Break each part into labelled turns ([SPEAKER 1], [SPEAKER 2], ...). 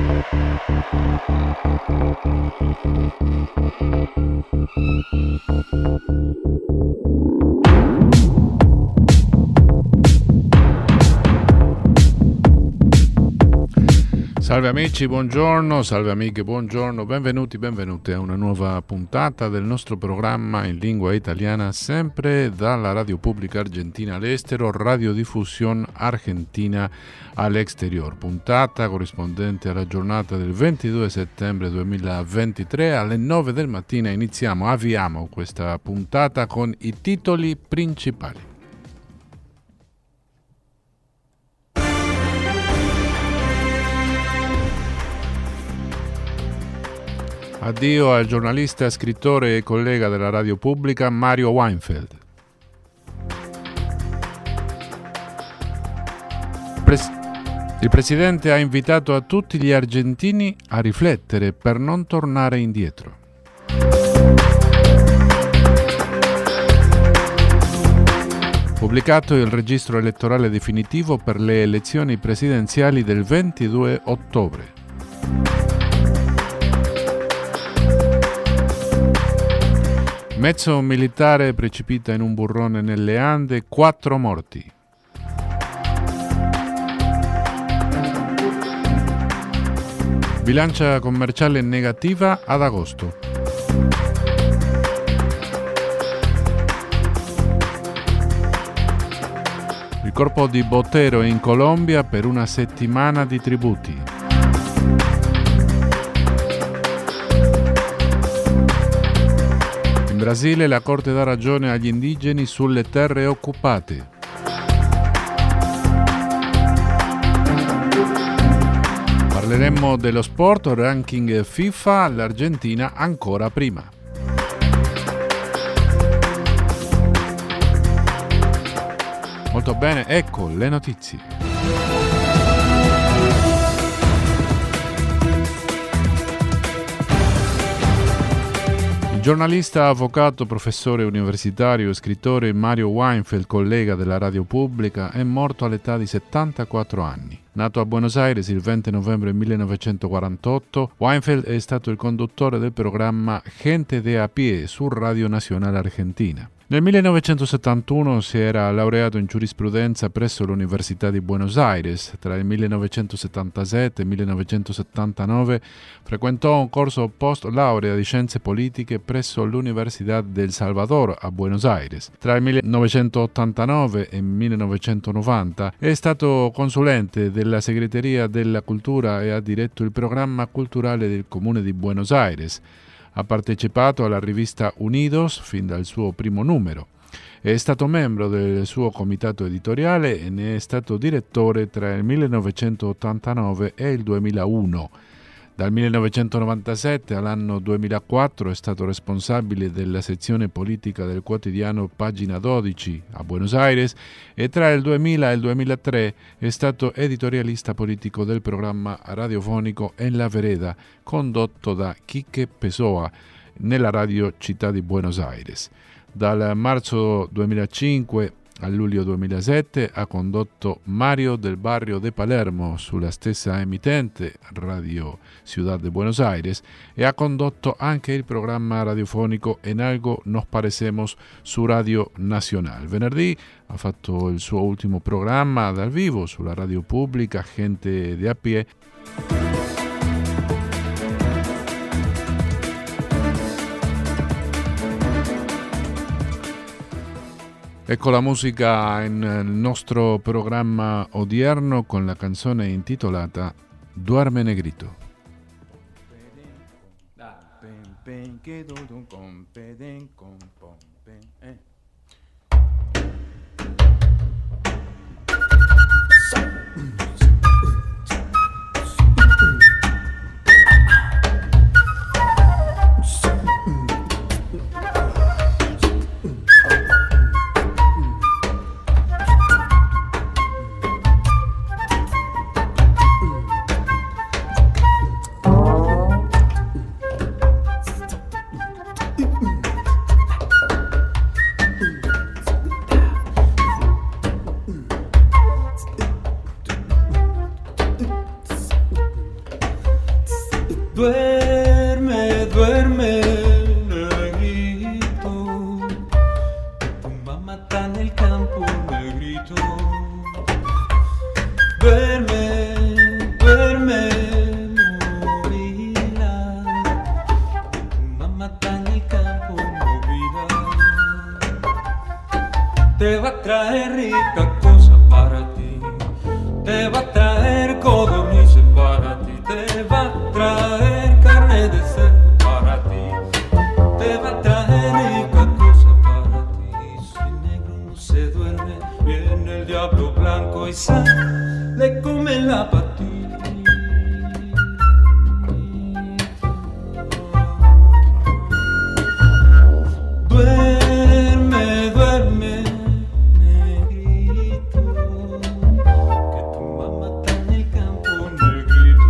[SPEAKER 1] Salve amici, buongiorno, salve amiche, buongiorno, benvenuti, benvenute a una nuova puntata del nostro programma in lingua italiana, sempre dalla Radio Pubblica Argentina all'estero, Radiodiffusión Argentina all'Exterior. Puntata corrispondente alla giornata del 22 settembre 2023, alle 9 del mattino avviamo questa puntata con i titoli principali. Addio al giornalista, scrittore e collega della radio pubblica Mario Weinfeld. Il presidente ha invitato a tutti gli argentini a riflettere per non tornare indietro. Pubblicato il registro elettorale definitivo per le elezioni presidenziali del 22 ottobre. Mezzo militare precipita in un burrone nelle Ande, 4 morti. Bilancia commerciale negativa ad agosto. Il corpo di Botero in Colombia per una settimana di tributi. In Brasile la Corte dà ragione agli indigeni sulle terre occupate. Parleremo dello sport, ranking FIFA, l'Argentina ancora prima. Molto bene, ecco le notizie. Il giornalista, avvocato, professore universitario e scrittore Mario Weinfeld, collega della radio pubblica, è morto all'età di 74 anni. Nato a Buenos Aires il 20 novembre 1948, Weinfeld è stato il conduttore del programma Gente de a pie su Radio Nazionale Argentina. Nel 1971 si era laureato in giurisprudenza presso l'Università di Buenos Aires. Tra il 1977 e il 1979 frequentò un corso post-laurea di scienze politiche presso l'Università del Salvador a Buenos Aires. Tra il 1989 e il 1990 è stato consulente della Segreteria della Cultura e ha diretto il programma culturale del Comune di Buenos Aires. Ha partecipato alla rivista Unidos fin dal suo primo numero. È stato membro del suo comitato editoriale e ne è stato direttore tra il 1989 e il 2001. Dal 1997 all'anno 2004 è stato responsabile della sezione politica del quotidiano Pagina 12 a Buenos Aires e tra il 2000 e il 2003 è stato editorialista politico del programma radiofonico En la Vereda, condotto da Quique Pessoa nella radio Città di Buenos Aires. Dal marzo 2005 a luglio 2007 ha condotto Mario del Barrio de Palermo sulla stessa emittente, Radio Ciudad de Buenos Aires, e ha condotto anche il programma radiofonico En algo nos parecemos su Radio Nacional. Venerdì ha fatto il suo ultimo programma dal vivo sulla radio pubblica Gente de a pie. Ecco la musica nel nostro programma odierno con la canzone intitolata Duerme Negrito.
[SPEAKER 2] Duerme, duerme, negrito, tu mamá está en el campo, negrito. Duerme, duerme, movila, tu mamá está en el campo, movila. Te va a traer rica cosa para ti, te va a traer codornices para ti, te va a traer carne de cerdo para ti, te va a traer rica cosa para ti. Si negro no se duerme, viene el diablo blanco y le come la patilla. Duerme, duerme, negrito, que tu mamá está en el campo, negrito.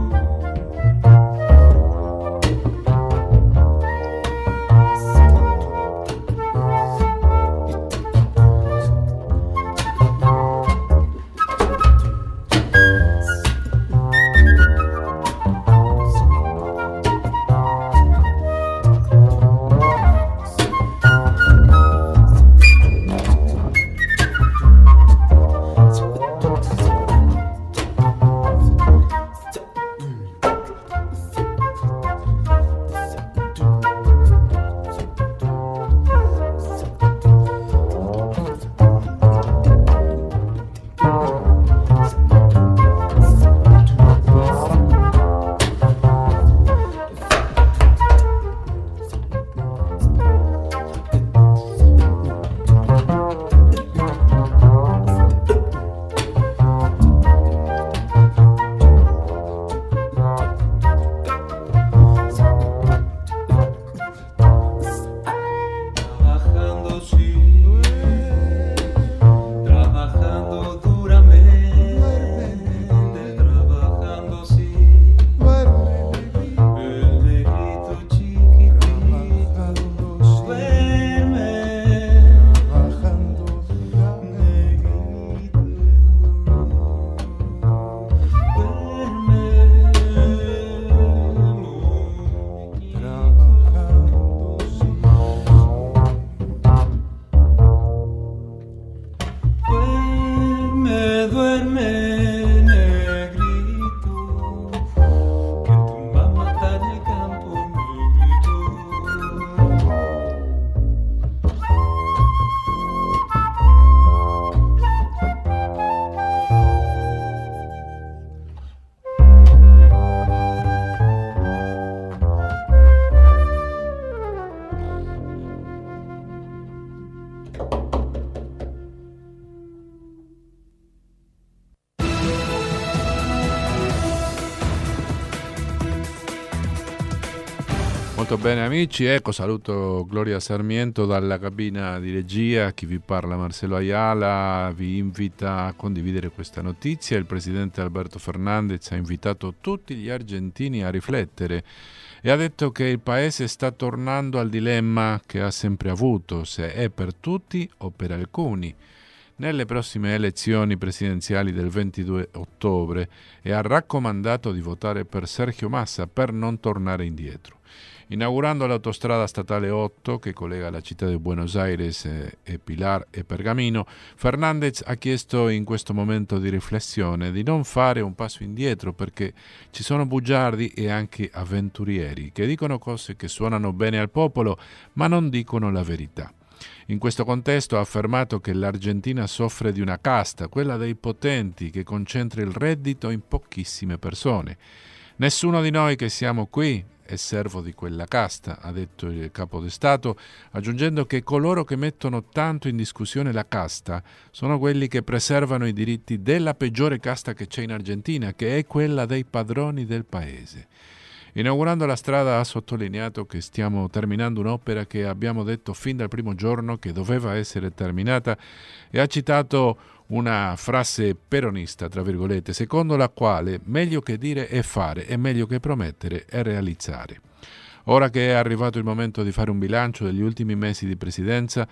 [SPEAKER 1] Molto bene amici, ecco saluto Gloria Sarmiento dalla cabina di regia, chi vi parla Marcelo Ayala, vi invita a condividere questa notizia. Il presidente Alberto Fernandez ha invitato tutti gli argentini a riflettere e ha detto che il paese sta tornando al dilemma che ha sempre avuto, se è per tutti o per alcuni, nelle prossime elezioni presidenziali del 22 ottobre e ha raccomandato di votare per Sergio Massa per non tornare indietro. Inaugurando l'autostrada statale 8 che collega la città di Buenos Aires e Pilar e Pergamino, Fernandez ha chiesto in questo momento di riflessione di non fare un passo indietro perché ci sono bugiardi e anche avventurieri che dicono cose che suonano bene al popolo ma non dicono la verità. In questo contesto ha affermato che l'Argentina soffre di una casta, quella dei potenti, che concentra il reddito in pochissime persone. Nessuno di noi che siamo qui è servo di quella casta, ha detto il capo di Stato, aggiungendo che coloro che mettono tanto in discussione la casta sono quelli che preservano i diritti della peggiore casta che c'è in Argentina, che è quella dei padroni del paese. Inaugurando la strada ha sottolineato che stiamo terminando un'opera che abbiamo detto fin dal primo giorno che doveva essere terminata e ha citato una frase peronista, tra virgolette, secondo la quale meglio che dire è fare e meglio che promettere è realizzare. Ora che è arrivato il momento di fare un bilancio degli ultimi mesi di presidenza,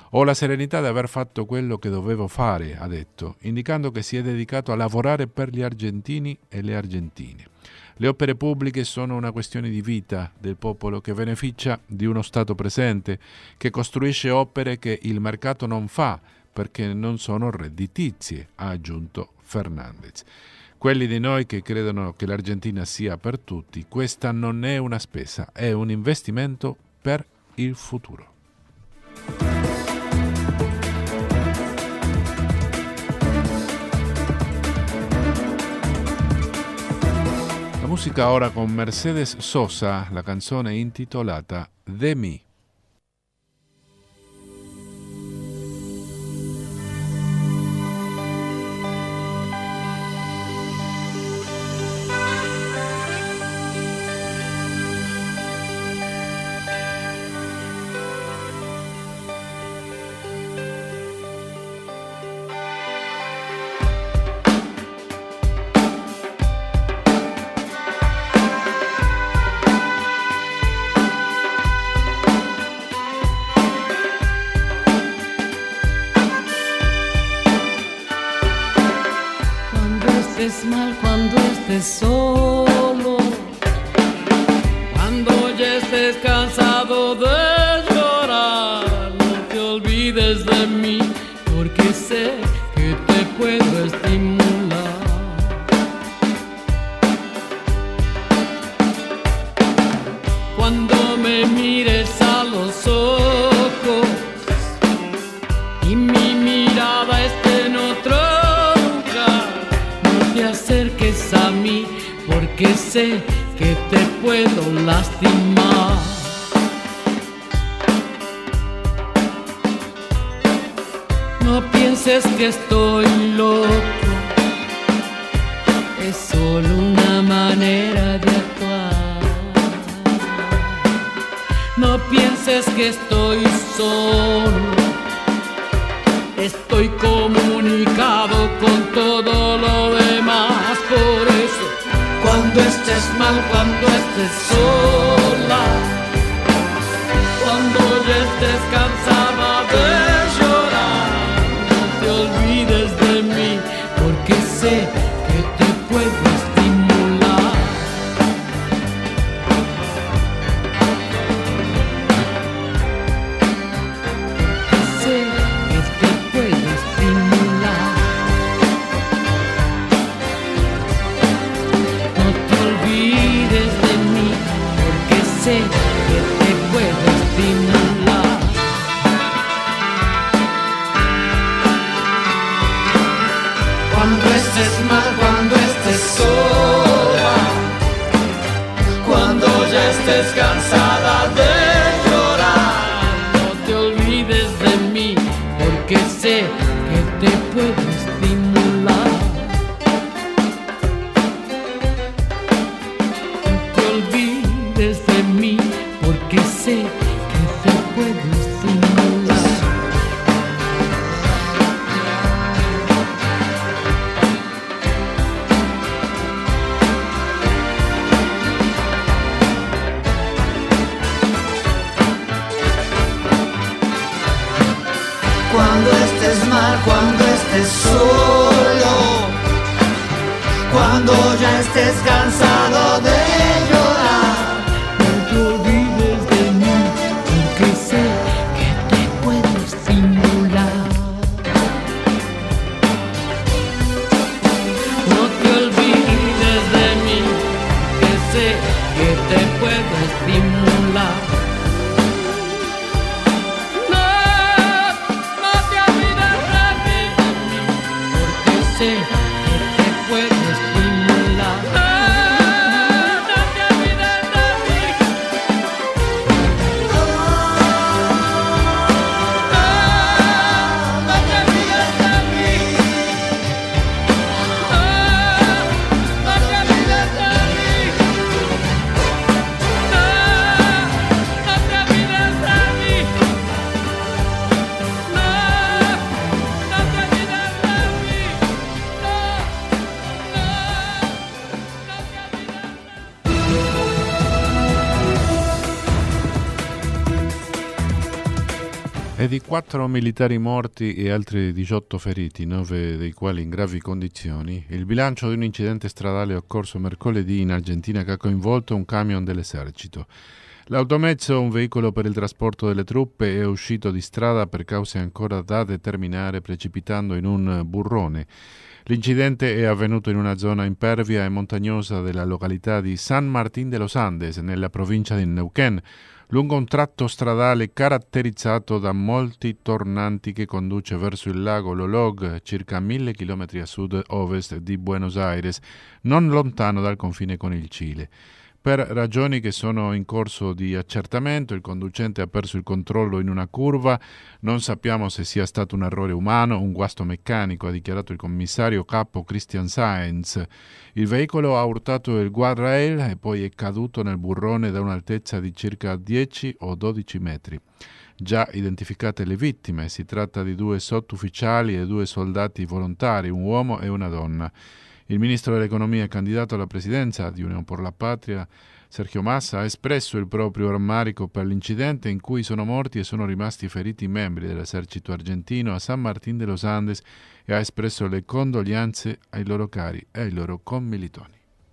[SPEAKER 1] Ho la serenità di aver fatto quello che dovevo fare, ha detto, indicando che si è dedicato a lavorare per gli argentini e le argentine. Le opere pubbliche sono una questione di vita del popolo che beneficia di uno Stato presente, che costruisce opere che il mercato non fa perché non sono redditizie, ha aggiunto Fernandez. Quelli di noi che credono che l'Argentina sia per tutti, questa non è una spesa, è un investimento per il futuro. La musica ora con Mercedes Sosa, la canzone intitolata De mí.
[SPEAKER 3] Mal cuando estés solo, cuando ya estés cansado de llorar, no te olvides de mí, porque sé que te puedo estimular. Cuando me mires a los ojos y mi mirada esté en otro, te acerques a mí, porque sé que te puedo lastimar. No pienses que estoy loco, es solo una manera de actuar. No pienses que estoy solo, estoy comunicado con todo lo demás. Por eso, cuando estés mal, cuando estés sola, cuando ya estés cansada de llorar, no te olvides de mí, porque sé que te puedo estimular. Sé que te puedo estimular. No te olvides de mí, porque sé que te puedo estimular. Cuando estés mal, cuando estés sola, cuando ya estés cansada de llorar, no te olvides de mí, porque sé que te puedo estimular. No te olvides de mí, porque sé que te puedo estimular.
[SPEAKER 4] Cuando estés mal, cuando estés solo, cuando ya estés cansado de llorar,
[SPEAKER 3] No te olvides de mí, porque sé que te puedo estimular. No te olvides de mí, que sé que te puedo estimular. No te olvides de mí, porque sé que te puedo estimular.
[SPEAKER 1] E di 4 militari morti e altri 18 feriti, 9 dei quali in gravi condizioni, il bilancio di un incidente stradale occorso mercoledì in Argentina che ha coinvolto un camion dell'esercito. L'automezzo, un veicolo per il trasporto delle truppe, è uscito di strada per cause ancora da determinare, precipitando in un burrone. L'incidente è avvenuto in una zona impervia e montagnosa della località di San Martín de los Andes, nella provincia di Neuquén, lungo un tratto stradale caratterizzato da molti tornanti che conduce verso il lago Lolog, circa 1000 km a sud-ovest di Buenos Aires, non lontano dal confine con il Cile. Per ragioni che sono in corso di accertamento, il conducente ha perso il controllo in una curva. Non sappiamo se sia stato un errore umano o un guasto meccanico, ha dichiarato il commissario capo Christian Saenz. Il veicolo ha urtato il guardrail e poi è caduto nel burrone da un'altezza di circa 10 o 12 metri. Già identificate le vittime, si tratta di 2 sottufficiali e 2 soldati volontari, un uomo e una donna. Il ministro dell'economia e candidato alla presidenza di Unión por la Patria, Sergio Massa, ha espresso il proprio rammarico per l'incidente in cui sono morti e sono rimasti feriti membri dell'esercito argentino a San Martín de los Andes e ha espresso le condoglianze ai loro cari e ai loro commilitoni.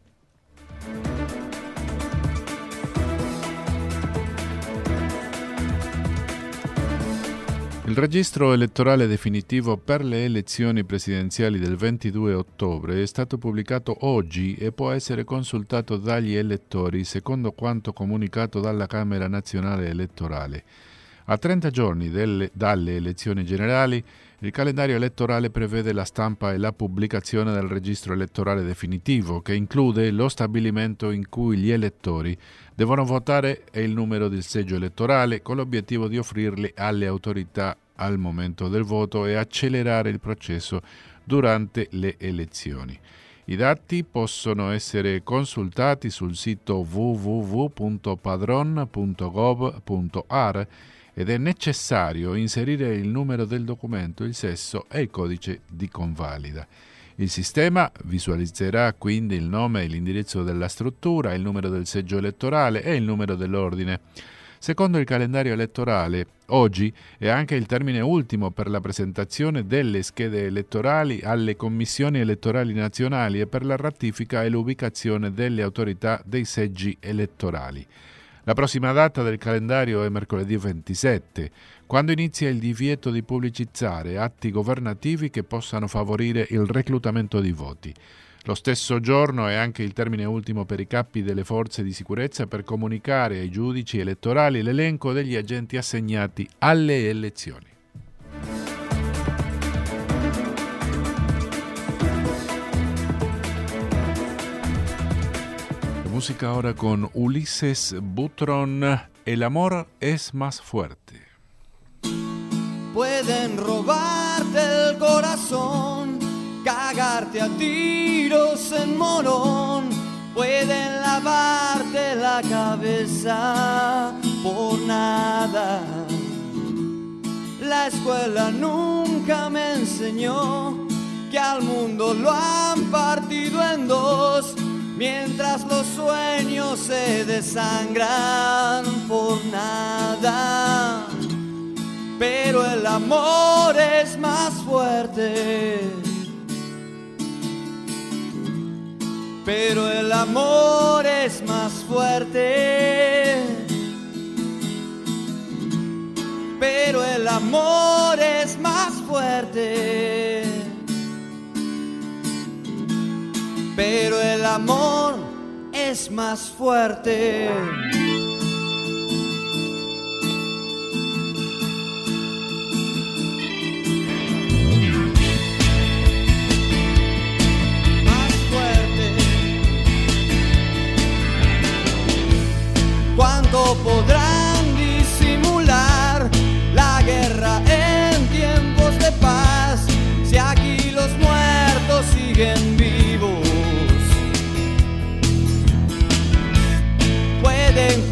[SPEAKER 1] Il registro elettorale definitivo per le elezioni presidenziali del 22 ottobre è stato pubblicato oggi e può essere consultato dagli elettori secondo quanto comunicato dalla Camera Nazionale Elettorale. A 30 giorni dalle elezioni generali, il calendario elettorale prevede la stampa e la pubblicazione del registro elettorale definitivo, che include lo stabilimento in cui gli elettori devono votare e il numero del seggio elettorale, con l'obiettivo di offrirli alle autorità al momento del voto e accelerare il processo durante le elezioni. I dati possono essere consultati sul sito www.padron.gov.ar ed è necessario inserire il numero del documento, il sesso e il codice di convalida. Il sistema visualizzerà quindi il nome e l'indirizzo della struttura, il numero del seggio elettorale e il numero dell'ordine. Secondo il calendario elettorale, oggi è anche il termine ultimo per la presentazione delle schede elettorali alle commissioni elettorali nazionali e per la ratifica e l'ubicazione delle autorità dei seggi elettorali. La prossima data del calendario è mercoledì 27, quando inizia il divieto di pubblicizzare atti governativi che possano favorire il reclutamento di voti. Lo stesso giorno è anche il termine ultimo per i capi delle forze di sicurezza per comunicare ai giudici elettorali l'elenco degli agenti assegnati alle elezioni. Música ahora con Ulises Butrón, El amor es más fuerte.
[SPEAKER 4] Pueden robarte el corazón, cagarte a tiros en Morón, pueden lavarte la cabeza por nada. La escuela nunca me enseñó que al mundo lo han partido en dos, mientras los sueños se desangran por nada. Pero el amor es más fuerte. Pero el amor es más fuerte. Pero el amor es más fuerte. Pero el amor es más fuerte. Más fuerte. ¿Cuánto podrán disimular la guerra en tiempos de paz si aquí los muertos siguen vivos? Pueden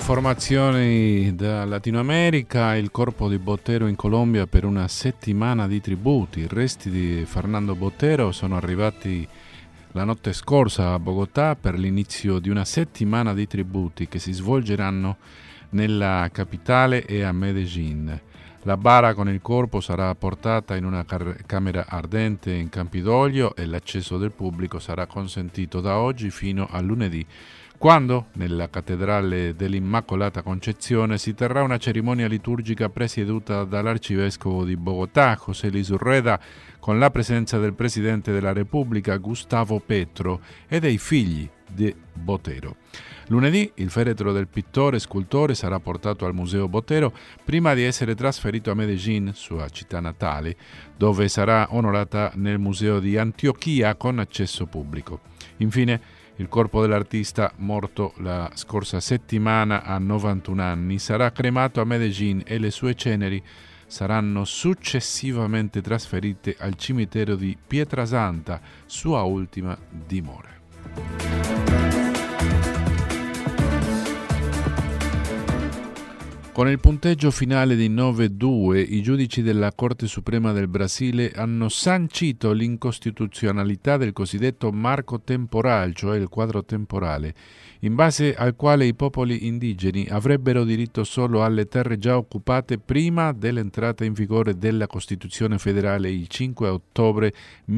[SPEAKER 1] Informazioni da Latino America: il corpo di Botero in Colombia per una settimana di tributi. I resti di Fernando Botero sono arrivati la notte scorsa a Bogotà per l'inizio di una settimana di tributi che si svolgeranno nella capitale e a Medellín. La bara con il corpo sarà portata in una camera ardente in Campidoglio e l'accesso del pubblico sarà consentito da oggi fino a lunedì, quando nella cattedrale dell'Immacolata Concezione si terrà una cerimonia liturgica presieduta dall'arcivescovo di Bogotà, José Luis Urreda, con la presenza del Presidente della Repubblica, Gustavo Petro, e dei figli di Botero. Lunedì il feretro del pittore e scultore sarà portato al Museo Botero prima di essere trasferito a Medellín, sua città natale, dove sarà onorata nel Museo di Antiochia con accesso pubblico. Infine, il corpo dell'artista, morto la scorsa settimana a 91 anni, sarà cremato a Medellín e le sue ceneri saranno successivamente trasferite al cimitero di Pietrasanta, sua ultima dimora. Con il punteggio finale di 9-2, i giudici della Corte Suprema del Brasile hanno sancito l'incostituzionalità del cosiddetto marco temporal, cioè il quadro temporale, in base al quale i popoli indigeni avrebbero diritto solo alle terre già occupate prima dell'entrata in vigore della Costituzione federale il 5 ottobre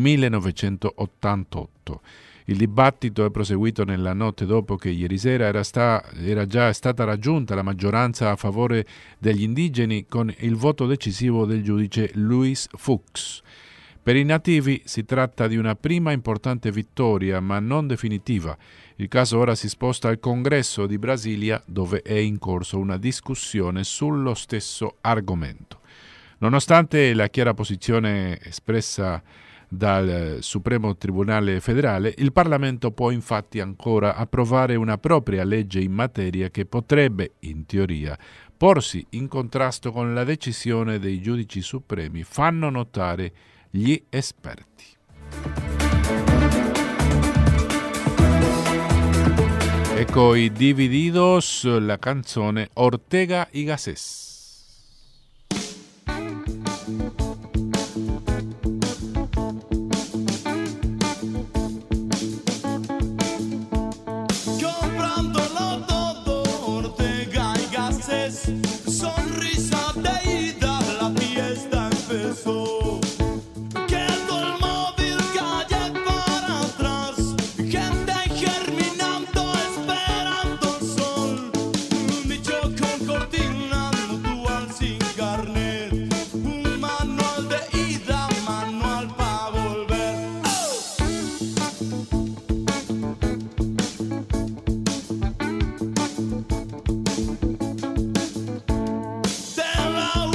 [SPEAKER 1] 1988. Il dibattito è proseguito nella notte dopo che ieri sera era già stata raggiunta la maggioranza a favore degli indigeni con il voto decisivo del giudice Luis Fux. Per i nativi si tratta di una prima importante vittoria, ma non definitiva. Il caso ora si sposta al Congresso di Brasilia, dove è in corso una discussione sullo stesso argomento. Nonostante la chiara posizione espressa dal Supremo Tribunale Federale, il Parlamento può infatti ancora approvare una propria legge in materia che potrebbe, in teoria, porsi in contrasto con la decisione dei giudici supremi, fanno notare gli esperti. Ecco i Divididos, la canzone Ortega y Gasset.
[SPEAKER 5] Te la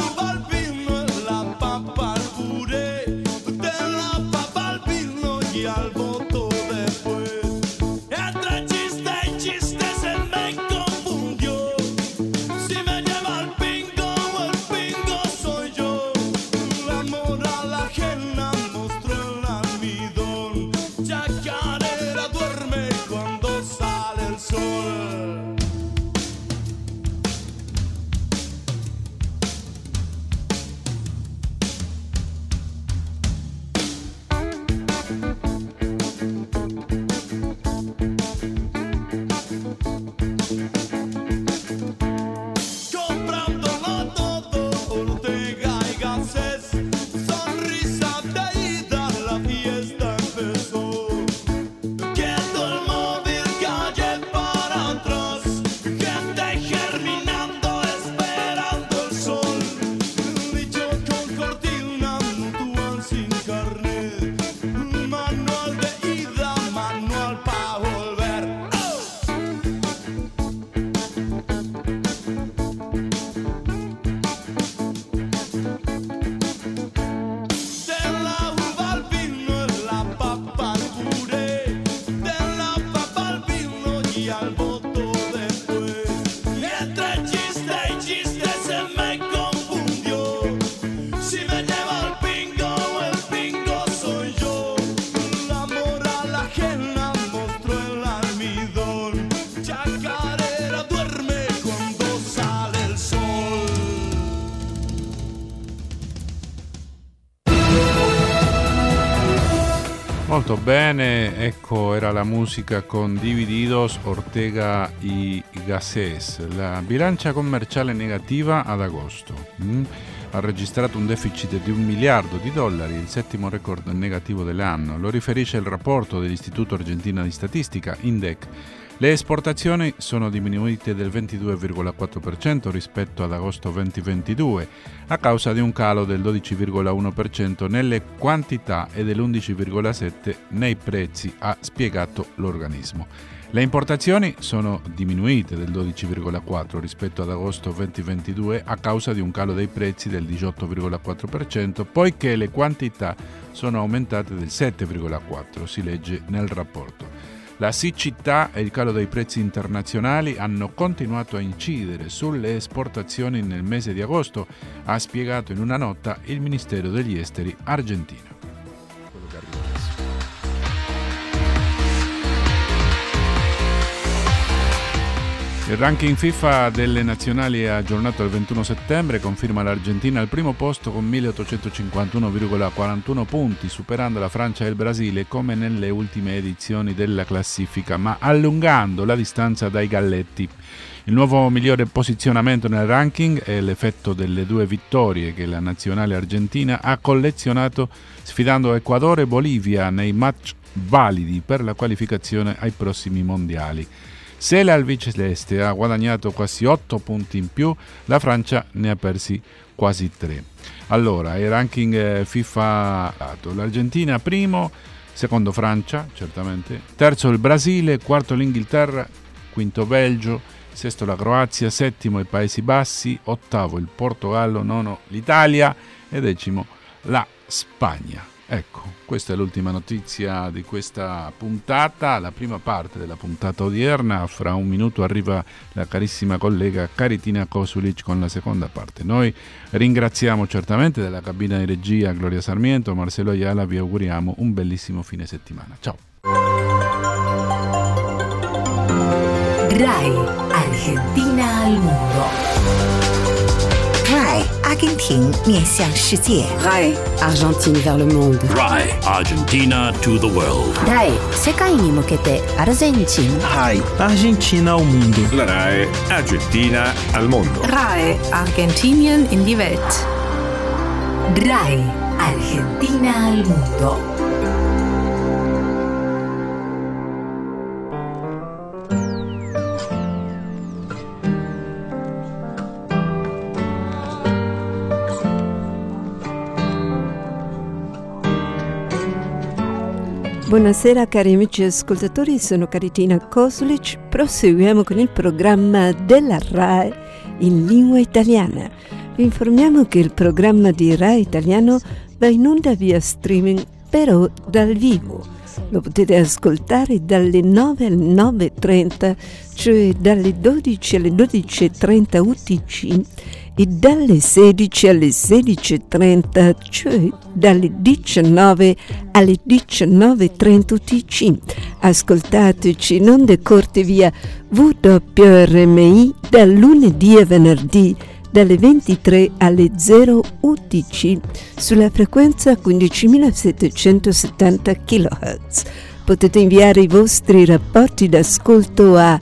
[SPEAKER 1] Molto bene, ecco, era la musica con Divididos, Ortega y Gasset. La bilancia commerciale negativa ad agosto. Ha registrato un deficit di $1 miliardo, il settimo record negativo dell'anno. Lo riferisce il rapporto dell'Istituto Argentino di Statistica, INDEC. Le esportazioni sono diminuite del 22,4% rispetto ad agosto 2022, a causa di un calo del 12,1% nelle quantità e dell'11,7% nei prezzi, ha spiegato l'organismo. Le importazioni sono diminuite del 12,4% rispetto ad agosto 2022 a causa di un calo dei prezzi del 18,4%, poiché le quantità sono aumentate del 7,4%, si legge nel rapporto. La siccità e il calo dei prezzi internazionali hanno continuato a incidere sulle esportazioni nel mese di agosto, ha spiegato in una nota il Ministero degli Esteri argentino. Il ranking FIFA delle nazionali è aggiornato il 21 settembre, conferma l'Argentina al primo posto con 1851,41 punti, superando la Francia e il Brasile come nelle ultime edizioni della classifica, ma allungando la distanza dai galletti. Il nuovo migliore posizionamento nel ranking è l'effetto delle 2 vittorie che la nazionale argentina ha collezionato sfidando Ecuador e Bolivia nei match validi per la qualificazione ai prossimi mondiali. Se l'albiceleste ha guadagnato quasi 8 punti in più, la Francia ne ha persi quasi 3. Allora, il ranking FIFA, l'Argentina primo, secondo Francia, certamente, terzo il Brasile, quarto l'Inghilterra, quinto Belgio, sesto la Croazia, settimo i Paesi Bassi, ottavo il Portogallo, nono l'Italia e decimo la Spagna. Ecco, questa è l'ultima notizia di questa puntata, la prima parte della puntata odierna. Fra un minuto arriva la carissima collega Caritina Kosulic con la seconda parte. Noi ringraziamo certamente della cabina di regia Gloria Sarmiento, Marcelo Ayala, vi auguriamo un bellissimo fine settimana. Ciao.
[SPEAKER 5] RAI Argentina al mondo.
[SPEAKER 6] RAI 阿根廷面向世界。
[SPEAKER 7] RAI Argentine vers le monde.
[SPEAKER 8] RAI Argentina to the world.
[SPEAKER 9] RAI 世界に向けてアルゼンチン。
[SPEAKER 10] RAI Argentina al mondo.
[SPEAKER 11] La RAI Argentina al mondo.
[SPEAKER 12] RAI Argentinien in die Welt.
[SPEAKER 5] RAI Argentina al mondo.
[SPEAKER 13] Buonasera cari amici ascoltatori, sono Caritina Kosulic. Proseguiamo con il programma della RAI in lingua italiana. Vi informiamo che il programma di RAI italiano va in onda via streaming, però dal vivo. Lo potete ascoltare dalle 9 alle 9.30, cioè dalle 12 alle 12.30 UTC, e dalle 16 alle 16.30, cioè dalle 19 alle 19.30 UTC. Ascoltateci in onde corte via WRMI dal lunedì a venerdì dalle 23 alle 0 UTC sulla frequenza 15.770 kHz. Potete inviare i vostri rapporti d'ascolto a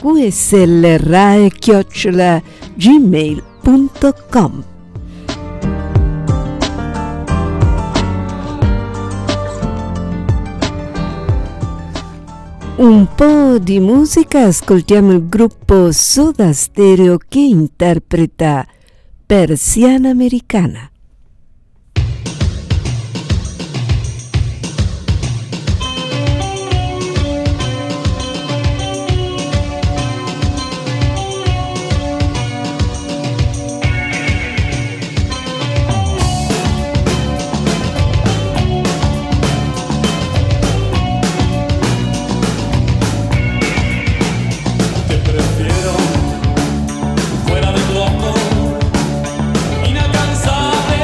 [SPEAKER 13] qslrae@gmail.com. Un po' di musica, ascoltiamo il gruppo Soda Stereo che interpreta Persiana Americana.
[SPEAKER 2] Fuera de tu amor, inalcanzable.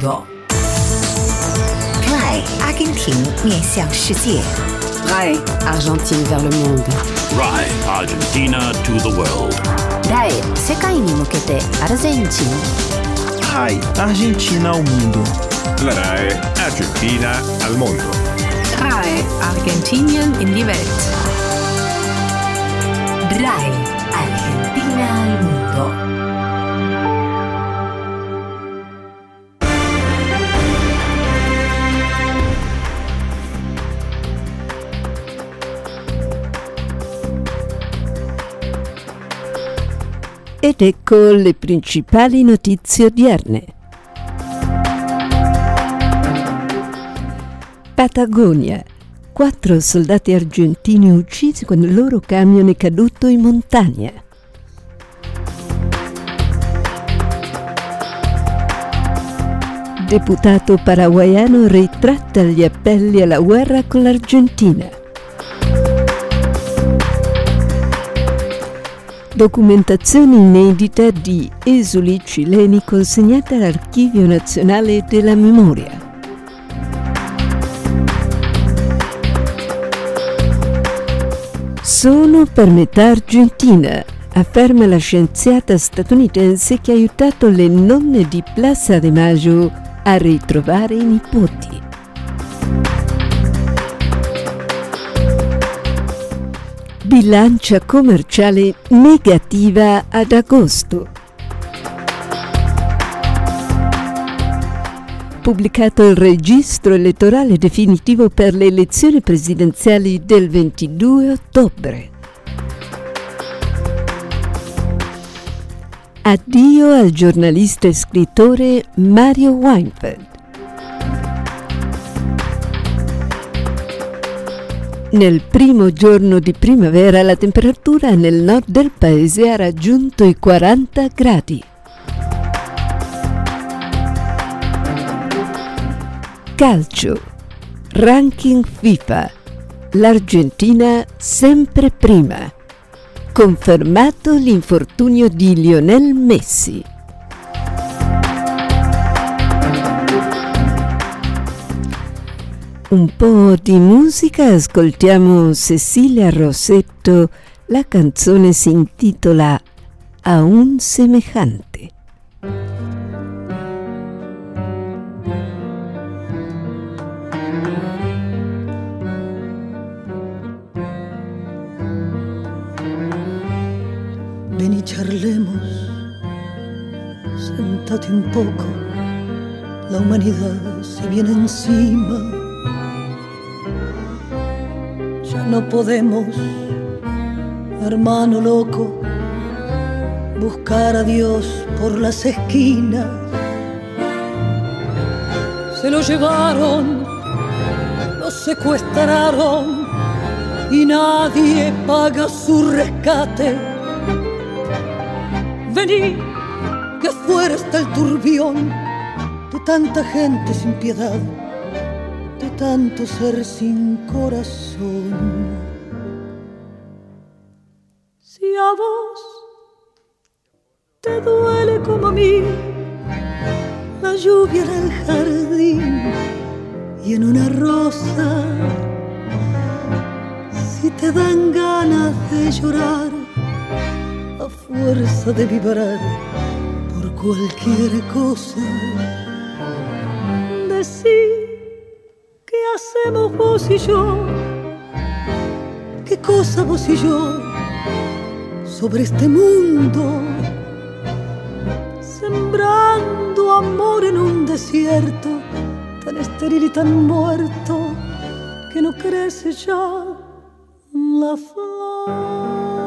[SPEAKER 5] mondo.
[SPEAKER 6] RAI 阿根廷面向世界。
[SPEAKER 7] RAI Argentine vers le monde.
[SPEAKER 8] RAI Argentina to the world.
[SPEAKER 9] RAI 世界に向けてアルゼンチン。
[SPEAKER 10] RAI Argentina ao mundo.
[SPEAKER 11] La RAI Argentina al mondo.
[SPEAKER 12] RAI Argentinien in die Welt.
[SPEAKER 5] RAI Argentina al mondo.
[SPEAKER 13] Ed ecco le principali notizie odierne. Patagonia. 4 soldati argentini uccisi quando il loro camion è caduto in montagna. Deputato paraguaiano ritratta gli appelli alla guerra con l'Argentina. Documentazione inedita di esuli cileni consegnata all'Archivio Nazionale della Memoria. Sono per metà argentina, afferma la scienziata statunitense che ha aiutato le nonne di Plaza de Mayo a ritrovare i nipoti. Bilancia commerciale negativa ad agosto. Pubblicato il registro elettorale definitivo per le elezioni presidenziali del 22 ottobre. Addio al giornalista e scrittore Mario Weinfeld. Nel primo giorno di primavera la temperatura nel nord del paese ha raggiunto i 40 gradi. Calcio. Ranking FIFA. L'Argentina sempre prima. Confermato l'infortunio di Lionel Messi. Un po' di musica, ascoltiamo Cecilia Rosetto, la canzone si intitola A un semejante.
[SPEAKER 14] Ven y charlemos, sentate un poco, la humanidad se viene encima. Ya no podemos, hermano loco, buscar a Dios por las esquinas. Se lo llevaron, lo secuestraron y nadie paga su rescate. Vení, que afuera está el turbión de tanta gente sin piedad, de tanto ser sin corazón. Si a vos te duele como a mí la lluvia en el jardín y en una rosa, si te dan ganas de llorar a fuerza de vibrar por cualquier cosa, decí, ¿qué hacemos vos y yo? ¿Qué cosa vos y yo sobre este mundo? Sembrando amor en un desierto tan estéril y tan muerto que no crece ya la flor.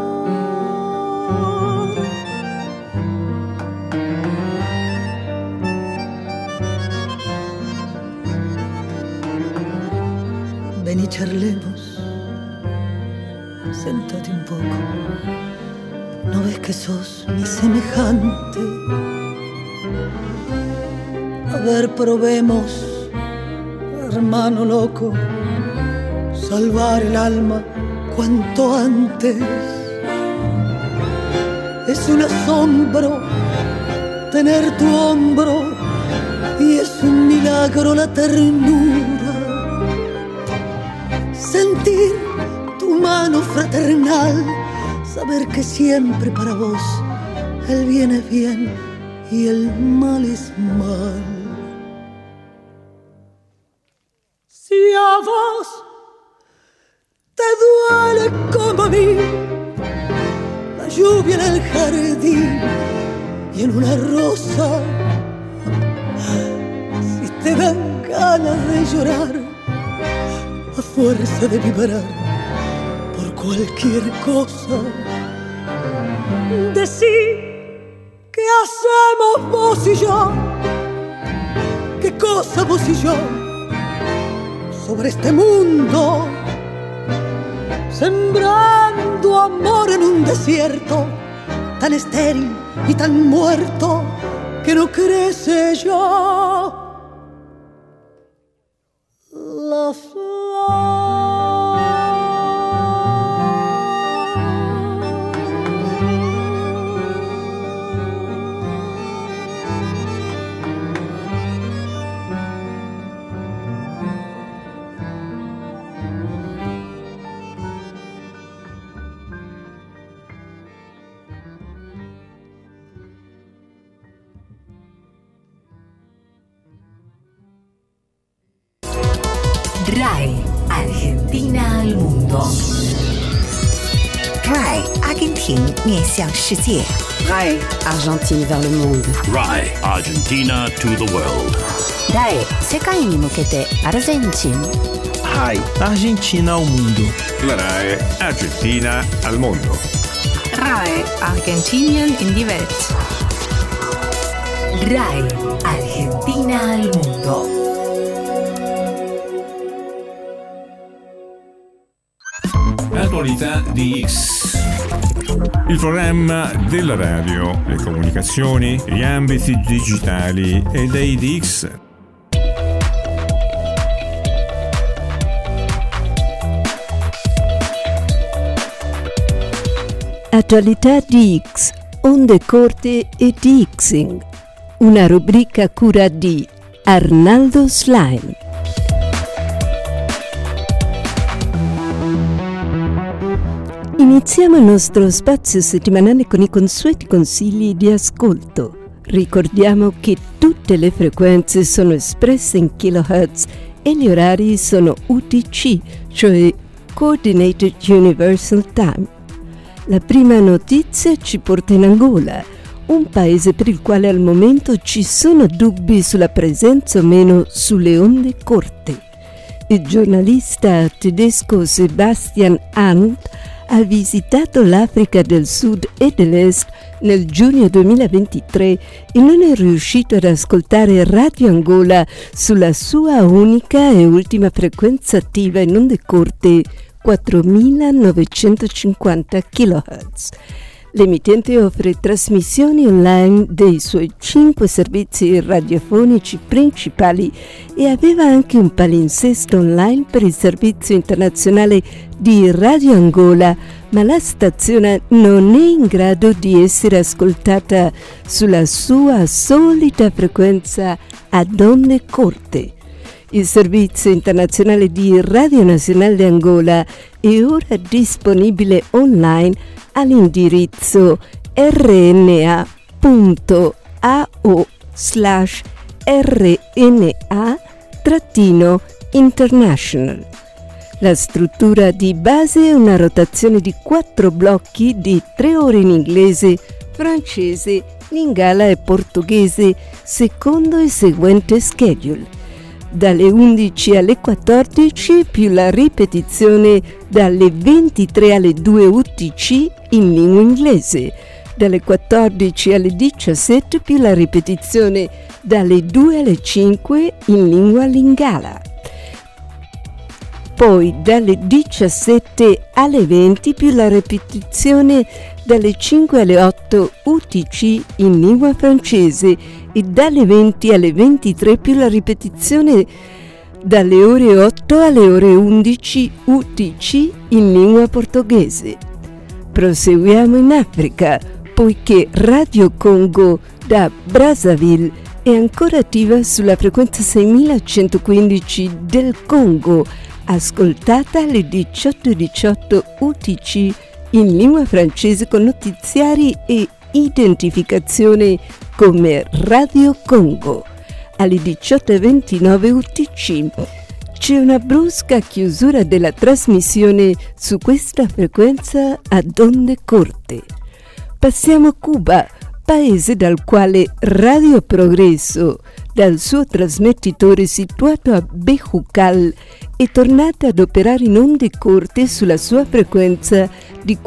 [SPEAKER 14] Ven y charlemos, sentate un poco. ¿No ves que sos mi semejante? A ver, probemos, hermano loco, salvar el alma cuanto antes. Es un asombro tener tu hombro y es un milagro la ternura, sentir tu mano fraternal, saber que siempre para vos el bien es bien y el mal es mal. Si a vos te duele como a mí la lluvia en el jardín y en una rosa, si te dan ganas de llorar a fuerza de vibrar por cualquier cosa, decí qué hacemos vos y yo, qué cosa vos y yo sobre este mundo, sembrando amor en un desierto tan estéril y tan muerto que no crece ya la flor.
[SPEAKER 5] RAI, Argentina al mundo.
[SPEAKER 6] RAI, 阿根廷面向世界。
[SPEAKER 7] RAI, Argentine vers le monde.
[SPEAKER 8] RAI, Argentina to the world.
[SPEAKER 9] RAI, 世界に向けてアルゼンチン。
[SPEAKER 10] RAI, Argentina al mundo.
[SPEAKER 11] La RAI Argentina al mondo.
[SPEAKER 12] RAI, Argentinien in die Welt.
[SPEAKER 5] RAI, Argentina al mundo.
[SPEAKER 11] Attualità di X. Il programma della radio, le comunicazioni, gli ambiti digitali e dei DX.
[SPEAKER 13] Attualità DX, onde corte e DXing. Una rubrica a cura di Arnaldo Slime. Iniziamo il nostro spazio settimanale con i consueti consigli di ascolto. Ricordiamo che tutte le frequenze sono espresse in kHz e gli orari sono UTC, cioè Coordinated Universal Time. La prima notizia ci porta in Angola, un paese per il quale al momento ci sono dubbi sulla presenza o meno sulle onde corte. Il giornalista tedesco Sebastian Arndt ha visitato l'Africa del Sud e dell'Est nel giugno 2023 e non è riuscito ad ascoltare Radio Angola sulla sua unica e ultima frequenza attiva in onde corte 4950 kHz. L'emittente offre trasmissioni online dei suoi 5 servizi radiofonici principali e aveva anche un palinsesto online per il servizio internazionale di Radio Angola, ma la stazione non è in grado di essere ascoltata sulla sua solita frequenza ad onde corte. Il servizio internazionale di Radio Nazionale d'Angola è ora disponibile online all'indirizzo rna.ao/rna-international. La struttura di base è una rotazione di 4 blocchi di 3 ore in inglese, francese, lingala e portoghese, secondo il seguente schedule. Dalle 11 alle 14 più la ripetizione dalle 23 alle 2 UTC in lingua inglese, dalle 14 alle 17 più la ripetizione dalle 2 alle 5 in lingua lingala. Poi dalle 17 alle 20 più la ripetizione dalle 5 alle 8 UTC in lingua francese e dalle 20 alle 23 più la ripetizione dalle ore 8 alle ore 11 UTC in lingua portoghese. Proseguiamo in Africa, poiché Radio Congo da Brazzaville è ancora attiva sulla frequenza 6115 del Congo, ascoltata alle 18:18 UTC in lingua francese con notiziari e identificazione come Radio Congo. Alle 18:29 UTC c'è una brusca chiusura della trasmissione su questa frequenza ad onde corte. Passiamo a Cuba, paese dal quale Radio Progresso, dal suo trasmettitore situato a Bejucal, è tornata ad operare in onde corte sulla sua frequenza di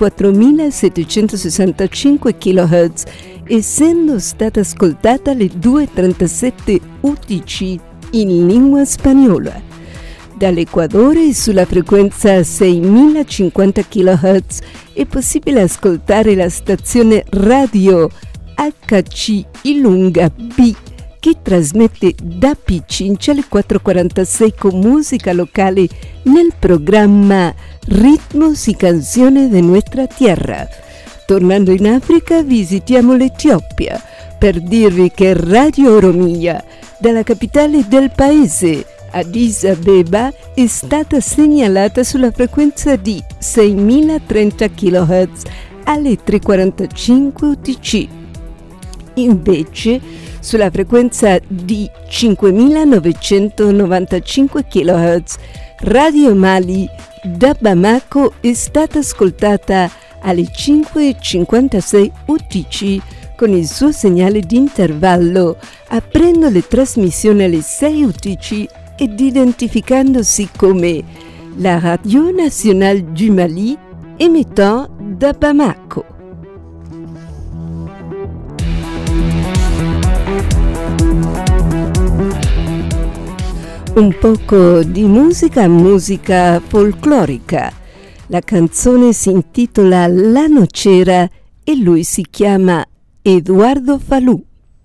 [SPEAKER 13] 4765 kHz, essendo stata ascoltata alle 2:37 UTC in lingua spagnola. Dall'Equadore, sulla frequenza 6050 kHz, è possibile ascoltare la stazione radio HC Ilunga B, che trasmette da Pichincha alle 4:46 con musica locale nel programma Ritmos y Canciones de Nuestra Tierra. Tornando in Africa, visitiamo l'Etiopia per dirvi che Radio Oromia, dalla capitale del paese, Addis Abeba, è stata segnalata sulla frequenza di 6030 kHz alle 3:45 UTC. Invece, sulla frequenza di 5995 kHz, Radio Mali da Bamako è stata ascoltata alle 5:56 UTC con il suo segnale di intervallo, aprendo le trasmissioni alle 6 UTC ed identificandosi come la Radio Nationale du Mali, émettant da Bamako. Un poco di musica folclorica. La canzone si intitola La Nocera e lui si chiama Eduardo Falú.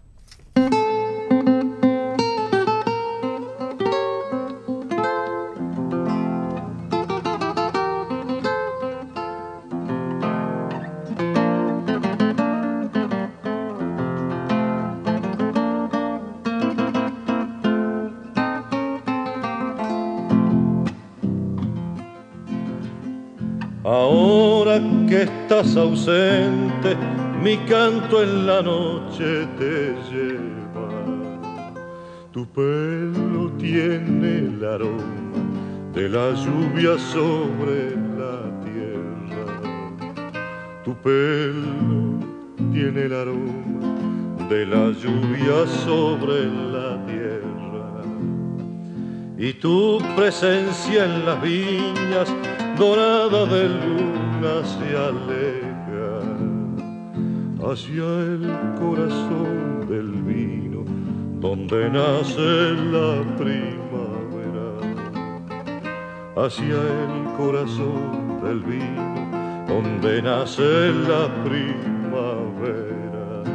[SPEAKER 15] Ahora que estás ausente, mi canto en la noche te lleva. Tu pelo tiene el aroma de la lluvia sobre la tierra. Tu pelo tiene el aroma de la lluvia sobre la tierra. Y tu presencia en las viñas dorada de luna se aleja hacia el corazón del vino donde nace la primavera, hacia el corazón del vino donde nace la primavera.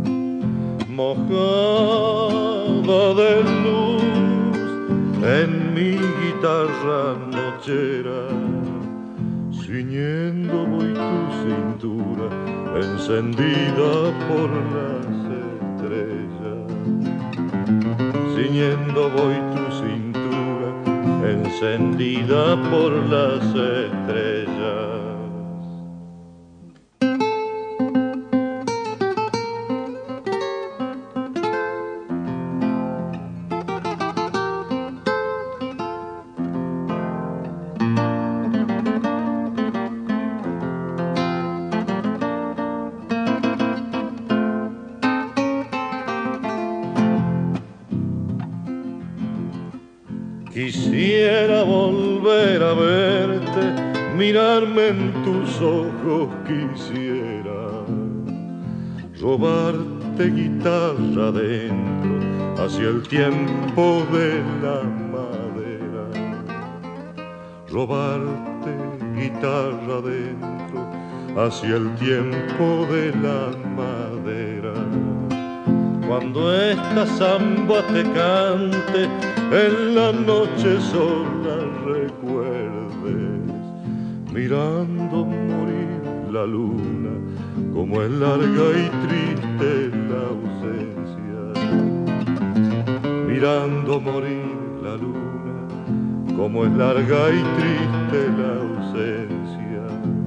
[SPEAKER 15] Mojada de luz en mi guitarra nochera, ciñendo voy tu cintura, encendida por las estrellas. Ciñendo voy tu cintura, encendida por las estrellas. Quisiera volver a verte, mirarme en tus ojos, quisiera robarte guitarra adentro, hacia el tiempo de la madera. Robarte guitarra adentro, hacia el tiempo de la madera. Cuando esta samba te cante, en la noche sola recuerdes, mirando morir la luna, como es larga y triste la ausencia. mirando morir la luna, como es larga y triste la ausencia,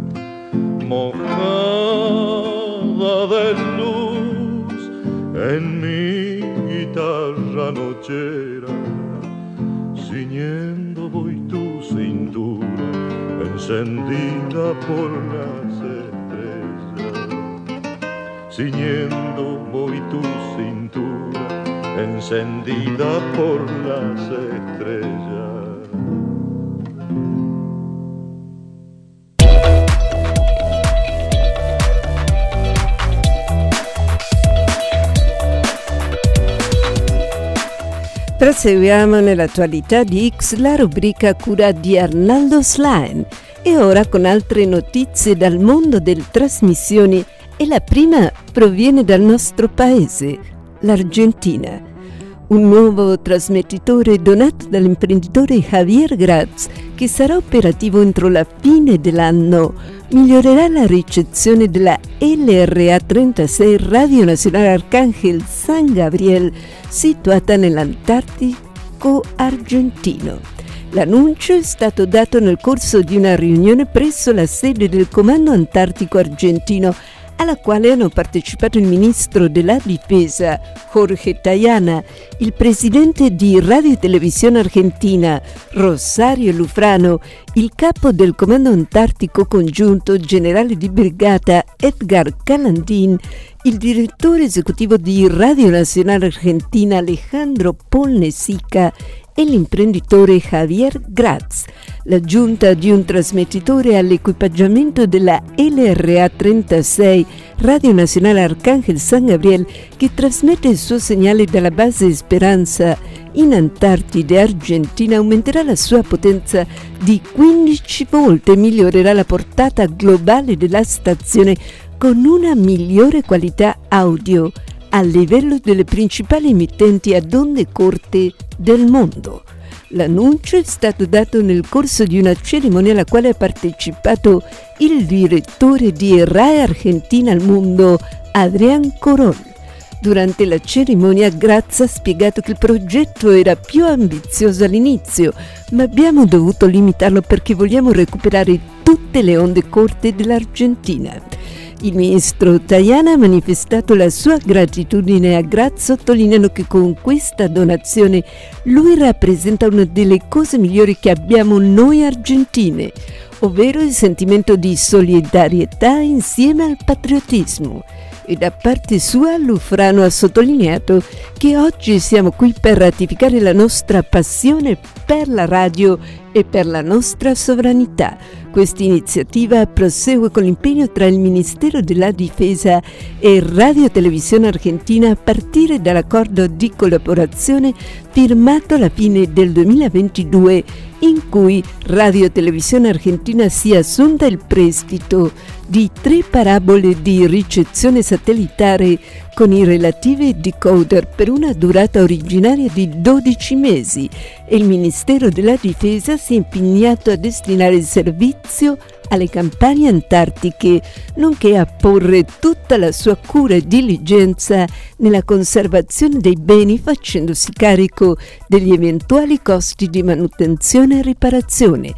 [SPEAKER 15] mojada de luz en mi guitarra nochera, ciñendo voy tu cintura, encendida por las estrellas, ciñendo voy tu cintura, encendida por las estrellas.
[SPEAKER 13] Proseguiamo nell'attualità di X, la rubrica a cura di Arnaldo Slain, e ora con altre notizie dal mondo delle trasmissioni, e la prima proviene dal nostro paese, l'Argentina. Un nuovo trasmettitore donato dall'imprenditore Javier Graz, che sarà operativo entro la fine dell'anno, migliorerà la ricezione della LRA 36 Radio Nazionale Arcángel San Gabriel, situata nell'Antartico argentino. L'annuncio è stato dato nel corso di una riunione presso la sede del Comando Antartico Argentino, alla quale hanno partecipato il ministro della Difesa, Jorge Tayana, il presidente di Radio e Televisione Argentina, Rosario Lufrano, il capo del Comando Antartico Congiunto, generale di brigata Edgar Calandín, il direttore esecutivo di Radio Nazionale Argentina, Alejandro Polnesica, e l'imprenditore Javier Graz. L'aggiunta di un trasmettitore all'equipaggiamento della LRA 36 Radio Nazionale Arcángel San Gabriel, che trasmette il suo segnale dalla base Esperanza in Antartide Argentina, aumenterà la sua potenza di 15 volte e migliorerà la portata globale della stazione con una migliore qualità audio a livello delle principali emittenti ad onde corte del mondo. L'annuncio è stato dato nel corso di una cerimonia alla quale ha partecipato il direttore di RAE Argentina al Mundo, Adrián Corol. Durante la cerimonia Graz ha spiegato che il progetto era più ambizioso all'inizio, ma abbiamo dovuto limitarlo perché vogliamo recuperare tutte le onde corte dell'Argentina. Il ministro Tayana ha manifestato la sua gratitudine a Graz, sottolineando che con questa donazione lui rappresenta una delle cose migliori che abbiamo noi argentine, ovvero il sentimento di solidarietà insieme al patriottismo. E da parte sua Lufrano ha sottolineato che oggi siamo qui per ratificare la nostra passione per la radio e per la nostra sovranità. Questa iniziativa prosegue con l'impegno tra il Ministero della Difesa e Radio e Televisione Argentina a partire dall'accordo di collaborazione firmato alla fine del 2022, in cui Radio e Televisione Argentina si è assunta il prestito di 3 parabole di ricezione satellitare con i relativi decoder per una durata originaria di 12 mesi, e il Ministero della Difesa si è impegnato a destinare il servizio alle campagne antartiche, nonché a porre tutta la sua cura e diligenza nella conservazione dei beni, facendosi carico degli eventuali costi di manutenzione e riparazione.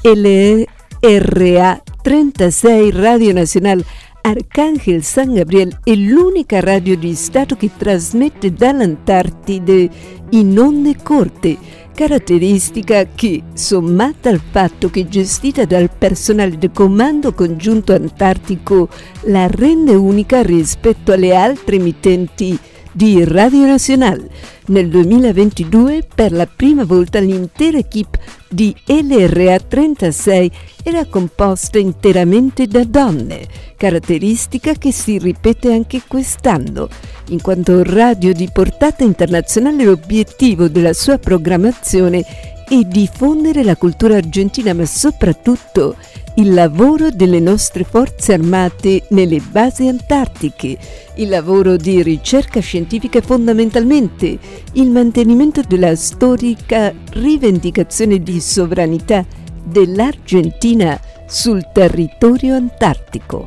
[SPEAKER 13] LRA 36 Radio Nazionale Arcángel San Gabriel è l'unica radio di Stato che trasmette dall'Antartide in onde corte, caratteristica che, sommata al fatto che è gestita dal personale del Comando Congiunto Antartico, la rende unica rispetto alle altre emittenti di Radio Nazionale. Nel 2022, per la prima volta, l'intera equipe di LRA 36 era composta interamente da donne, caratteristica che si ripete anche quest'anno, in quanto radio di portata internazionale. L'obiettivo della sua programmazione è diffondere la cultura argentina, ma soprattutto il lavoro delle nostre forze armate nelle basi antartiche, il lavoro di ricerca scientifica e fondamentalmente il mantenimento della storica rivendicazione di sovranità dell'Argentina sul territorio antartico.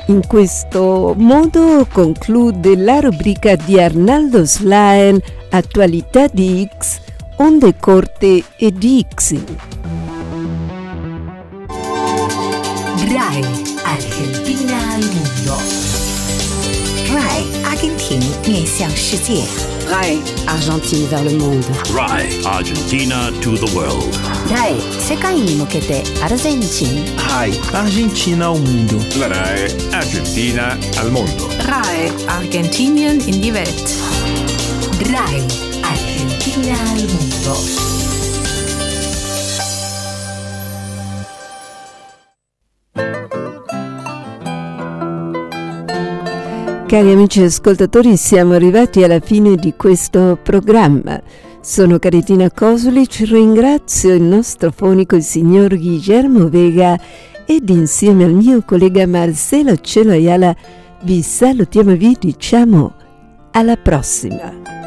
[SPEAKER 13] In questo modo conclude la rubrica di Arnaldo Slaen, Attualità di X, Onde corte e di Ixin.
[SPEAKER 5] RAI Argentina al mundo.
[SPEAKER 6] RAI 阿根廷面向世界。
[SPEAKER 7] RAI Argentine vers le monde.
[SPEAKER 8] RAI Argentina to the world.
[SPEAKER 9] RAI 世界に向けてアルゼンチン。
[SPEAKER 10] RAI Argentina al mundo.
[SPEAKER 11] La RAI Argentina al mondo.
[SPEAKER 12] RAI Argentinien in die Welt.
[SPEAKER 5] RAI Argentina al mundo.
[SPEAKER 13] Cari amici ascoltatori, siamo arrivati alla fine di questo programma. Sono Caritina Kosulic, ringrazio il nostro fonico, il signor Guillermo Vega, ed insieme al mio collega Marcelo Cielo Ayala vi salutiamo e vi diciamo alla prossima.